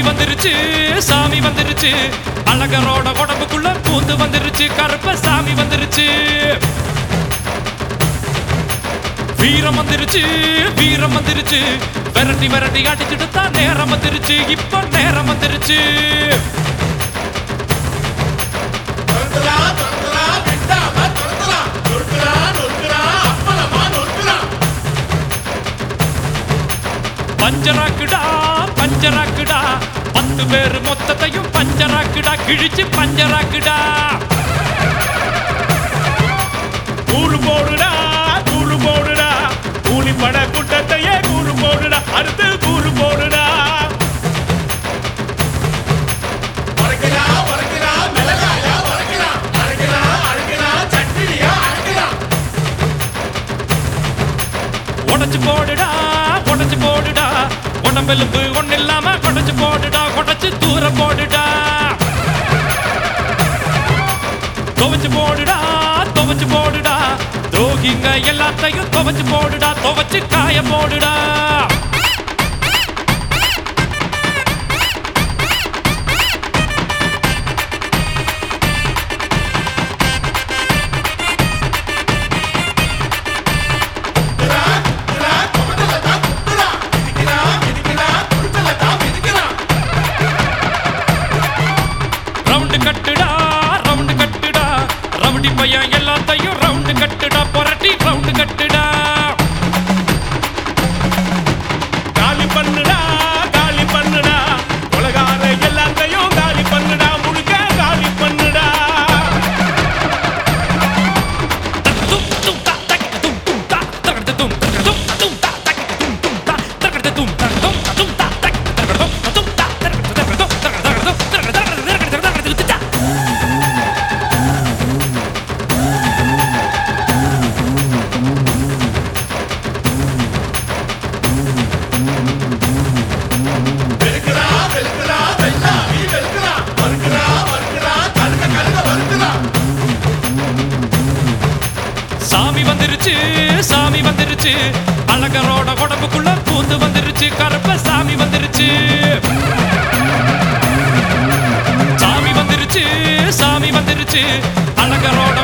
வந்துருச்சு சாமி வந்துருச்சு அழகரோட உடம்புக்குள்ள பூந்து வந்துருச்சு கருப்ப சாமி வந்துருச்சு வீரம் வந்துருச்சு வீரம் வந்துருச்சு விரட்டி விரட்டி அடிச்சுட்டு தான் நேரம் வந்துருச்சு இப்ப நேரம் வந்துருச்சு பஞ்சராக்குடா பஞ்சராக்குடா 10 பேரு மொத்தத்தையும் பஞ்சராக்குடா கிழிச்சு பஞ்சராக்குடா கூறு போடுடா கூறு போடுடா கூலி பட கூட்டத்தையே கூறு போடுடா அடுத்து கூறு போடுடா உடச்சு போடுடா உடச்சு போடுடா உடம்பெலும்பு ஒண்ணு இல்லாம கொடைச்சு போடுடா கொடைச்சு தூர போடுடா துவச்சு போடுடா துவச்சு போடுடா துரோகிங்க எல்லாத்தையும் துவச்சு போடுடா துவச்சு காய போடுடா கட்டுடா ரவுண்டு கட்டுடா ரவுடி பையன் எல்லாத்தையும் ரவுண்டு கட்டுடா புரட்டி ரவுண்டு கட்டுடா காலி பண்ணுடா உலகார எல்லாத்தையும் காலி பண்ணுடா முழுக்க காலி பண்ணுடா சாமி வந்துருச்சு சாமி வந்துருச்சு அழகரோட உடம்புக்குள்ள பூந்து வந்துருச்சு கருப்ப சாமி வந்துருச்சு சாமி வந்துருச்சு சாமி வந்துருச்சு அழகரோட